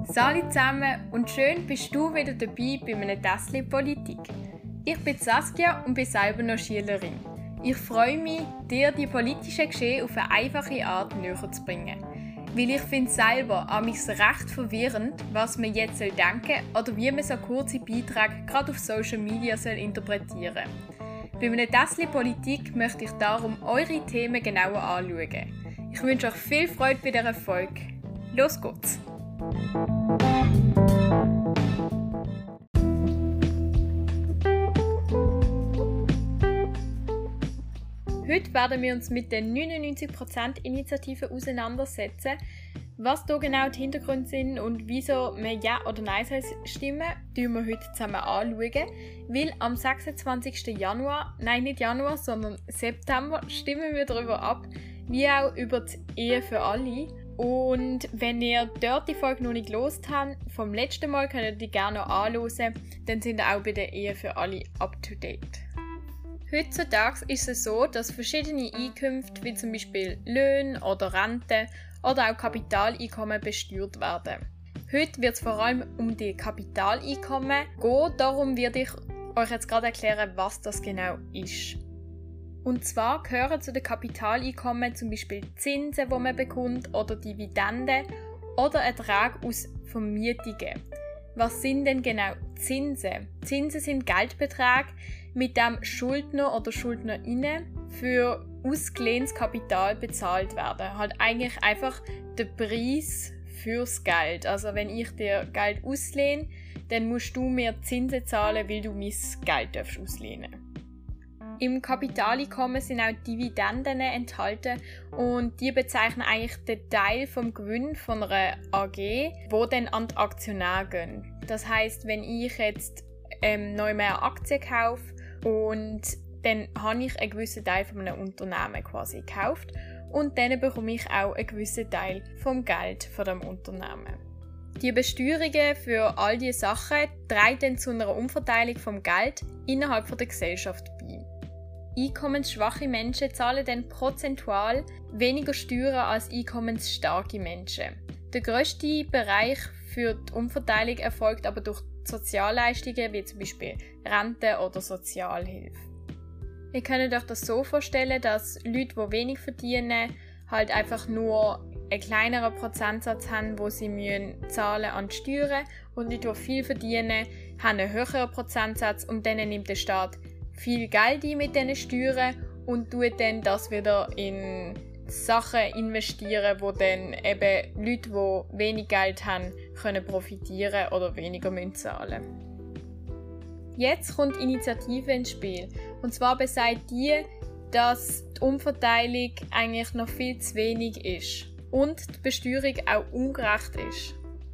Salut zusammen und schön bist du wieder dabei bei einem Tässchen Politik. Ich bin Saskia und bin selber noch Schülerin. Ich freue mich, dir die politischen Geschehen auf eine einfache Art näher zu bringen. Weil ich finde selber amigs recht verwirrend, was man jetzt denken soll oder wie man so kurze Beiträge gerade auf Social Media interpretieren soll. Bei einem Tässchen Politik möchte ich darum eure Themen genauer anschauen. Ich wünsche euch viel Freude bei dieser Folge. Los geht's! Heute werden wir uns mit der 99%-Initiative auseinandersetzen. Was hier genau die Hintergründe sind und wieso man Ja oder Nein soll stimmen, schauen wir heute zusammen anschauen. Weil am 26. Januar, nein nicht Januar, sondern September, stimmen wir darüber ab, wie auch über die Ehe für alle. Und wenn ihr dort die Folge noch nicht gehört habt, vom letzten Mal könnt ihr die gerne noch anhören, dann sind ihr auch bei der Ehe für alle up to date. Heutzutage ist es so, dass verschiedene Einkünfte, wie zum Beispiel Löhne oder Renten oder auch Kapitaleinkommen besteuert werden. Heute wird es vor allem um die Kapitaleinkommen gehen, darum werde ich euch jetzt gerade erklären, was das genau ist. Und zwar gehören zu den Kapitaleinkommen zum Beispiel Zinsen, die man bekommt, oder Dividenden oder Ertrag aus Vermietungen. Was sind denn genau Zinsen? Zinsen sind Geldbeträge, mit dem Schuldner oder Schuldnerinnen für ausgelehntes Kapital bezahlt werden. Halt eigentlich einfach der Preis fürs Geld. Also wenn ich dir Geld auslehne, dann musst du mir Zinsen zahlen, weil du mein Geld auslehnen darfst. Im Kapitaleinkommen sind auch Dividenden enthalten und die bezeichnen eigentlich den Teil vom Gewinn von einer AG, wo dann an die Aktionäre gehen. Das heisst, wenn ich jetzt neu mehr Aktien kaufe und dann habe ich einen gewissen Teil von einem Unternehmen quasi gekauft und dann bekomme ich auch einen gewissen Teil vom Geld von dem Unternehmen. Die Besteuerungen für all diese Sachen tragen dann zu einer Umverteilung vom Geld innerhalb der Gesellschaft bei. Einkommensschwache Menschen zahlen dann prozentual weniger Steuern als einkommensstarke Menschen. Der grösste Bereich für die Umverteilung erfolgt aber durch Sozialleistungen wie zum Beispiel Rente oder Sozialhilfe. Ihr könnt euch das so vorstellen, dass Leute, die wenig verdienen, halt einfach nur einen kleineren Prozentsatz haben, wo sie zahlen an die Steuern, und Leute, die viel verdienen, haben einen höheren Prozentsatz und dann nimmt der Staat viel Geld ein mit diesen Steuern und tut dann das wieder in Sachen investieren, wo dann eben Leute, die wenig Geld haben, können profitieren oder weniger zahlen müssen. Jetzt kommt die Initiative ins Spiel. Und zwar besagt die, dass die Umverteilung eigentlich noch viel zu wenig ist und die Besteuerung auch ungerecht ist.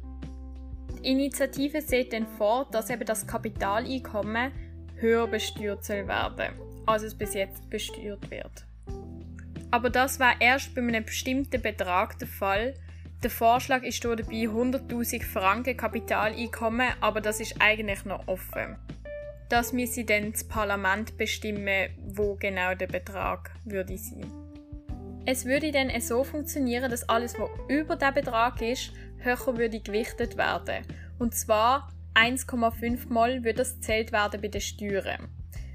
Die Initiative sieht dann vor, dass eben das Kapitaleinkommen höher besteuert soll werden, als es bis jetzt besteuert wird. Aber das war erst bei einem bestimmten Betrag der Fall. Der Vorschlag ist hier dabei 100'000 Franken Kapitaleinkommen, aber das ist eigentlich noch offen. Das müsse dann das Parlament bestimmen, wo genau der Betrag würde sein. Es würde dann so funktionieren, dass alles, was über diesen Betrag ist, höher würde gewichtet werden. Und zwar 1,5 Mal würde das gezählt werden bei den Steuern.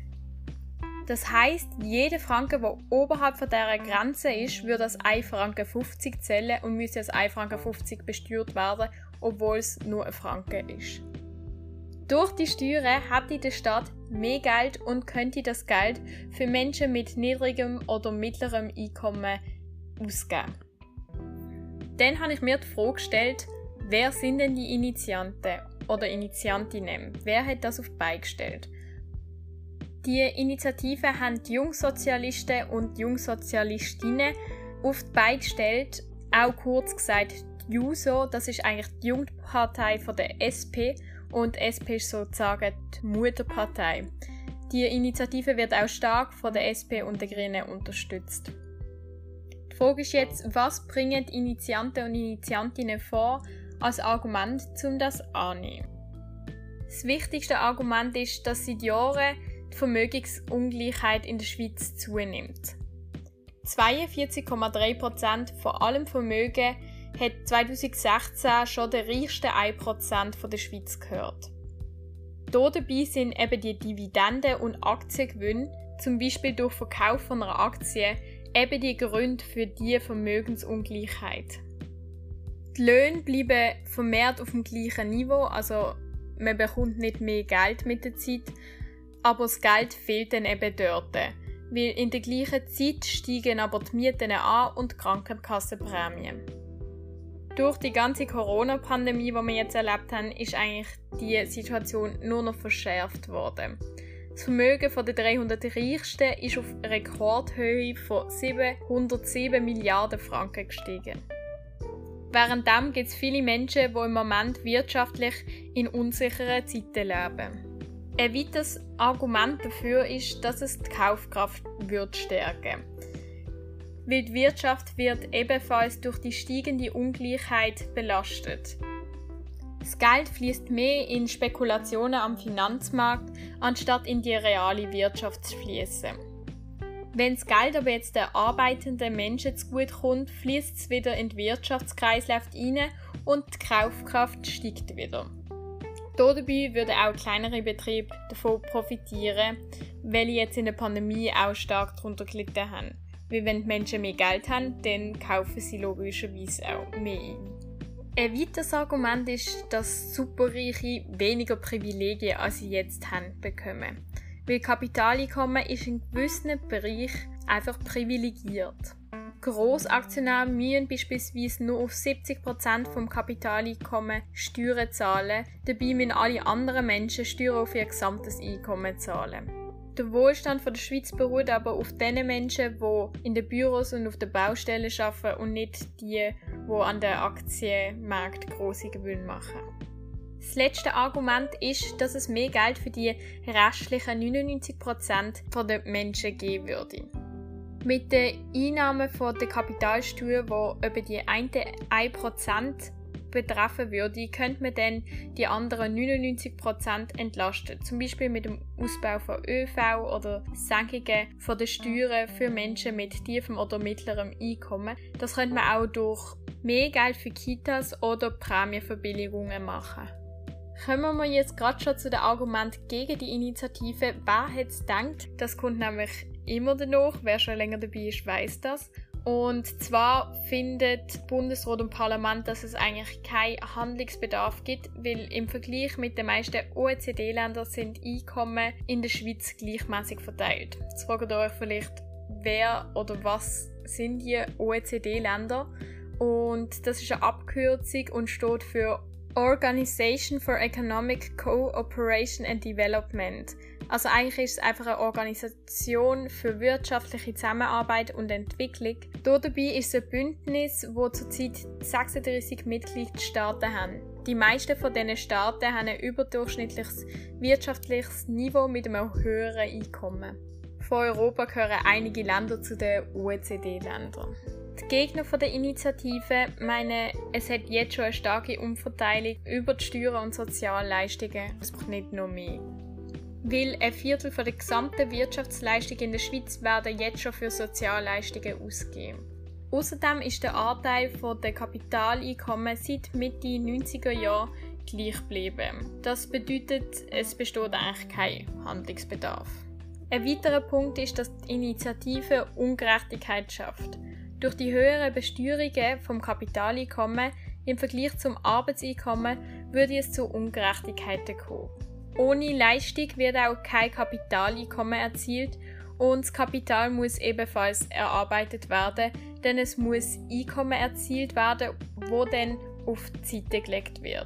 Das heisst, jeder Franken, der oberhalb von dieser Grenze ist, würde als 1,50 Franken zählen und müsste als 1,50 Franken besteuert werden, obwohl es nur ein Franken ist. Durch die Steuern hätte der Staat mehr Geld und könnte das Geld für Menschen mit niedrigem oder mittlerem Einkommen ausgeben. Dann habe ich mir die Frage gestellt, wer sind denn die Initianten oder Initiantinnen? Wer hat das auf die Beine gestellt? Die Initiative haben die Jungsozialisten und die Jungsozialistinnen auf die Beine gestellt, auch kurz gesagt die JUSO, das ist eigentlich die Jugendpartei von der SP und die SP ist sozusagen die Mutterpartei. Die Initiative wird auch stark von der SP und den Grünen unterstützt. Die Frage ist jetzt, was bringen die Initianten und Initiantinnen vor als Argument, um das anzunehmen? Das wichtigste Argument ist, dass seit Jahren die Vermögensungleichheit in der Schweiz zunimmt. 42,3% von allem Vermögen hat 2016 schon der reichste 1% der Schweiz gehört. Dabei sind eben die Dividenden und Aktiengewinne, zum Beispiel durch Verkauf von einer Aktie, eben die Gründe für die Vermögensungleichheit. Die Löhne bleiben vermehrt auf dem gleichen Niveau, also man bekommt nicht mehr Geld mit der Zeit, aber das Geld fehlt dann eben dort, weil in der gleichen Zeit steigen aber die Mieten an und die Krankenkassenprämien. Durch die ganze Corona-Pandemie, die wir jetzt erlebt haben, ist eigentlich die Situation nur noch verschärft worden. Das Vermögen der 300 Reichsten ist auf Rekordhöhe von 707 Milliarden Franken gestiegen. Währenddem gibt es viele Menschen, die im Moment wirtschaftlich in unsicheren Zeiten leben. Ein weiteres Argument dafür ist, dass es die Kaufkraft stärken würde. Weil die Wirtschaft wird ebenfalls durch die steigende Ungleichheit belastet. Das Geld fließt mehr in Spekulationen am Finanzmarkt, anstatt in die reale Wirtschaft zu fließen. Wenn das Geld aber jetzt den arbeitenden Menschen zugutekommt, fließt es wieder in den Wirtschaftskreislauf rein und die Kaufkraft steigt wieder. Dabei würden auch kleinere Betriebe davon profitieren, weil sie jetzt in der Pandemie auch stark darunter gelitten haben. Weil wenn die Menschen mehr Geld haben, dann kaufen sie logischerweise auch mehr ein. Ein weiteres Argument ist, dass Superreiche weniger Privilegien als sie jetzt haben bekommen. Weil Kapitaleinkommen ist in gewissen Bereichen einfach privilegiert. Grossaktionäre müssen beispielsweise nur auf 70% vom Kapitaleinkommen Steuern zahlen, dabei müssen alle anderen Menschen Steuern auf ihr gesamtes Einkommen zahlen. Der Wohlstand der Schweiz beruht aber auf den Menschen, die in den Büros und auf den Baustellen arbeiten und nicht die an den Aktienmärkten grosse Gewinne machen. Das letzte Argument ist, dass es mehr Geld für die restlichen 99% der Menschen geben würde. Mit den Einnahmen von der Kapitalsteuer, die über die 1% betreffen würde, könnte man dann die anderen 99% entlasten. Zum Beispiel mit dem Ausbau von ÖV oder Senkungen von den Steuern für Menschen mit tiefem oder mittlerem Einkommen. Das könnte man auch durch mehr Geld für Kitas oder Prämienverbilligungen machen. Kommen wir jetzt gerade schon zu den Argumenten gegen die Initiative. Wer hätte es gedacht? Das kommt nämlich immer danach. Wer schon länger dabei ist, weiss das. Und zwar findet Bundesrat und Parlament, dass es eigentlich keinen Handlungsbedarf gibt, weil im Vergleich mit den meisten OECD-Ländern sind Einkommen in der Schweiz gleichmäßig verteilt. Jetzt fragt ihr euch vielleicht, wer oder was sind die OECD-Länder? Und das ist eine Abkürzung und steht für Organization for Economic Cooperation and Development. Also eigentlich ist es einfach eine Organisation für wirtschaftliche Zusammenarbeit und Entwicklung. Dabei ist es ein Bündnis, das zurzeit 36 Mitgliedstaaten haben. Die meisten von diesen Staaten haben ein überdurchschnittliches wirtschaftliches Niveau mit einem höheren Einkommen. Von Europa gehören einige Länder zu den OECD-Ländern. Die Gegner der Initiative meinen, es hat jetzt schon eine starke Umverteilung über die Steuern und Sozialleistungen. Es braucht nicht noch mehr. Weil ein Viertel der gesamten Wirtschaftsleistungen in der Schweiz werden jetzt schon für Sozialleistungen ausgegeben. Außerdem ist der Anteil der Kapitaleinkommen seit Mitte 90er Jahre gleich geblieben. Das bedeutet, es besteht eigentlich kein Handlungsbedarf. Ein weiterer Punkt ist, dass die Initiative Ungerechtigkeit schafft. Durch die höheren Besteuerungen vom Kapitaleinkommen im Vergleich zum Arbeitseinkommen würde es zu Ungerechtigkeiten kommen. Ohne Leistung wird auch kein Kapitaleinkommen erzielt und das Kapital muss ebenfalls erarbeitet werden, denn es muss Einkommen erzielt werden, wo dann auf die Seite gelegt wird.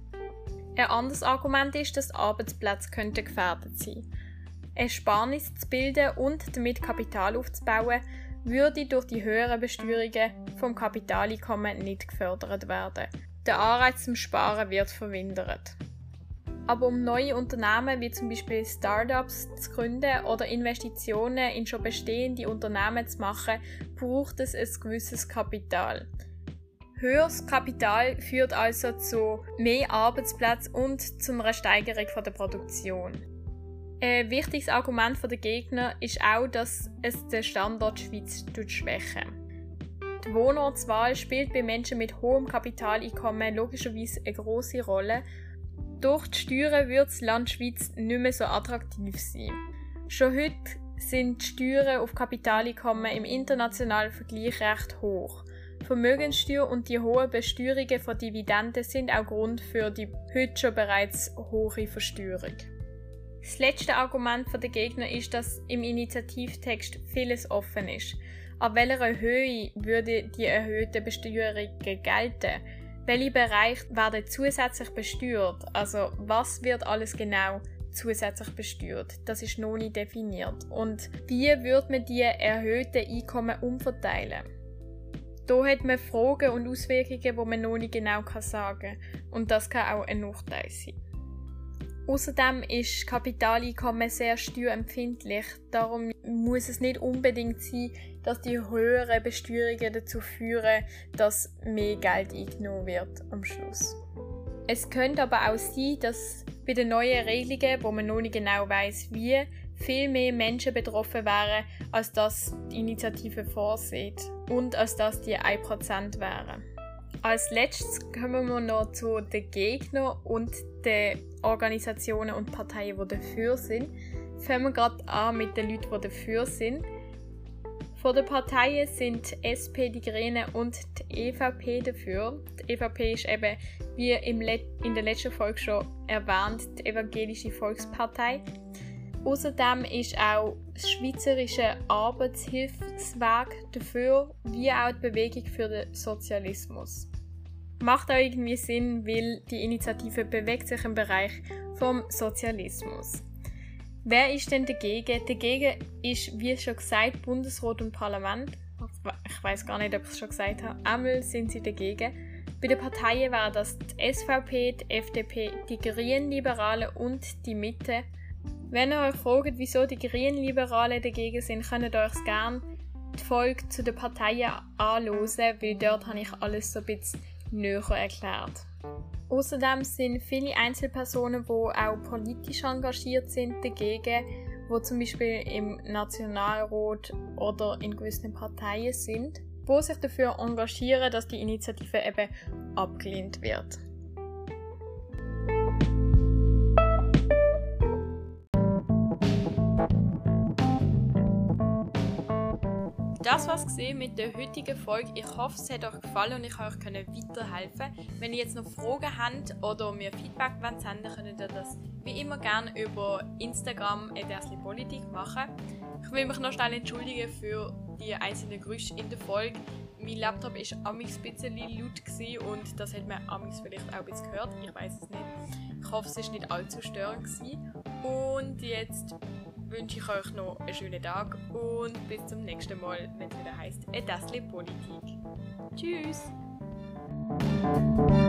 Ein anderes Argument ist, dass Arbeitsplätze gefährdet sein könnten. Ersparnis zu bilden und damit Kapital aufzubauen, würde durch die höheren Besteuerungen vom Kapitaleinkommen nicht gefördert werden. Der Anreiz zum Sparen wird vermindert. Aber um neue Unternehmen wie zum Beispiel Startups zu gründen oder Investitionen in schon bestehende Unternehmen zu machen, braucht es ein gewisses Kapital. Höheres Kapital führt also zu mehr Arbeitsplätzen und zu einer Steigerung der Produktion. Ein wichtiges Argument der Gegner ist auch, dass es den Standort Schweiz schwächt. Die Wohnortswahl spielt bei Menschen mit hohem Kapitaleinkommen logischerweise eine grosse Rolle. Durch die Steuern wird das Land Schweiz nicht mehr so attraktiv sein. Schon heute sind die Steuern auf Kapitaleinkommen im internationalen Vergleich recht hoch. Vermögenssteuer und die hohen Besteuerungen von Dividenden sind auch Grund für die heute schon bereits hohe Versteuerung. Das letzte Argument der Gegner ist, dass im Initiativtext vieles offen ist. Ab welcher Höhe würde die erhöhte Besteuerung gelten? Welche Bereiche werden zusätzlich besteuert? Also was wird alles genau zusätzlich besteuert? Das ist noch nicht definiert. Und wie würde man die erhöhten Einkommen umverteilen? Da hat man Fragen und Auswirkungen, die man noch nicht genau sagen kann. Und das kann auch ein Nachteil sein. Außerdem ist Kapitaleinkommen sehr steuerempfindlich. Darum muss es nicht unbedingt sein, dass die höheren Besteuerungen dazu führen, dass mehr Geld eingenommen wird am Schluss. Es könnte aber auch sein, dass bei den neuen Regelungen, wo man noch nicht genau weiss, wie, viel mehr Menschen betroffen wären, als das die Initiative vorsieht und als das die 1% wären. Als letztes kommen wir noch zu den Gegnern und den Organisationen und Parteien, die dafür sind. Fangen wir gerade an mit den Leuten, die dafür sind. Von den Parteien sind die SP, die Grünen und die EVP dafür. Die EVP ist eben, wie in der letzten Folge schon erwähnt, die Evangelische Volkspartei. Außerdem ist auch das Schweizerische Arbeitshilfswerk dafür, wie auch die Bewegung für den Sozialismus. Macht auch irgendwie Sinn, weil die Initiative bewegt sich im Bereich vom Sozialismus. Wer ist denn dagegen? Dagegen ist, wie schon gesagt, Bundesrat und Parlament. Ich weiß gar nicht, ob ich es schon gesagt habe. Einmal sind sie dagegen. Bei den Parteien wären das die SVP, die FDP, die Grünliberalen und die Mitte. Wenn ihr euch fragt, wieso die Grünliberalen dagegen sind, könnt ihr euch gerne die Folge zu den Parteien anhören, weil dort habe ich alles so ein bisschen näher erklärt. Außerdem sind viele Einzelpersonen, die auch politisch engagiert sind, dagegen, die zum Beispiel im Nationalrat oder in gewissen Parteien sind, die sich dafür engagieren, dass die Initiative eben abgelehnt wird. Das war's mit der heutigen Folge. Ich hoffe, es hat euch gefallen und ich konnte euch weiterhelfen. Wenn ihr jetzt noch Fragen habt oder mir Feedback senden wollt, könnt ihr das wie immer gerne über Instagram @erslipolitik machen. Ich will mich noch schnell entschuldigen für die einzelnen Geräusche in der Folge. Mein Laptop war ein bisschen laut und das hat man vielleicht auch ein bisschen gehört. Ich weiß es nicht. Ich hoffe, es war nicht allzu störend. Und jetzt wünsche ich euch noch einen schönen Tag und bis zum nächsten Mal, wenn es wieder heisst, ein Tässchen Politik. Tschüss!